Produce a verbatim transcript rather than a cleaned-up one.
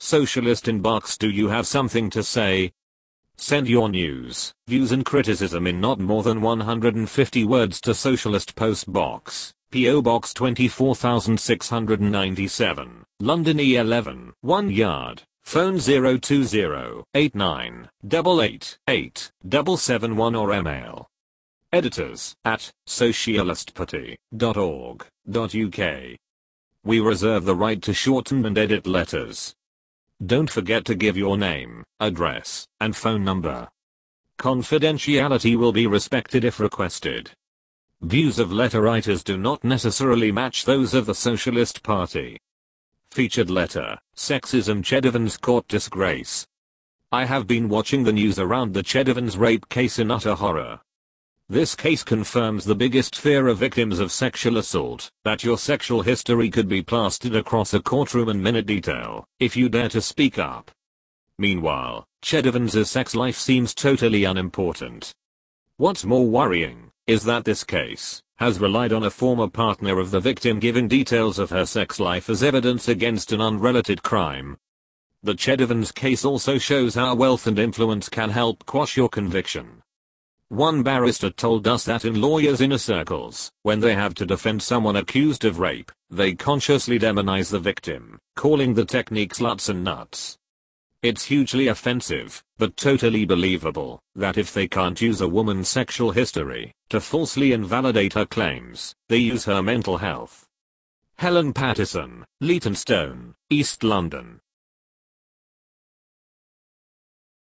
Socialist inbox, do you have something to say? Send your news, views and criticism in not more than one hundred fifty words to Socialist Post Box, P O Box twenty-four thousand six hundred ninety-seven, London E eleven, one yard, phone zero two zero, eight nine, eight eight, eight seven seven one or email editors at socialistparty dot org dot U K. We reserve the right to shorten and edit letters. Don't forget to give your name, address, and phone number. Confidentiality will be respected if requested. Views of letter writers do not necessarily match those of the Socialist Party. Featured letter, Sexism, Chedivans court disgrace. I have been watching the news around the Chedivans rape case in utter horror. This case confirms the biggest fear of victims of sexual assault, that your sexual history could be plastered across a courtroom in minute detail, if you dare to speak up. Meanwhile, Chedivans' sex life seems totally unimportant. What's more worrying, is that this case has relied on a former partner of the victim giving details of her sex life as evidence against an unrelated crime. The Chedivans case also shows how wealth and influence can help quash your conviction. One barrister told us that in lawyers' inner circles, when they have to defend someone accused of rape, they consciously demonize the victim, calling the technique sluts and nuts. It's hugely offensive, but totally believable, that if they can't use a woman's sexual history to falsely invalidate her claims, they use her mental health. Helen Pattison, Leytonstone, East London.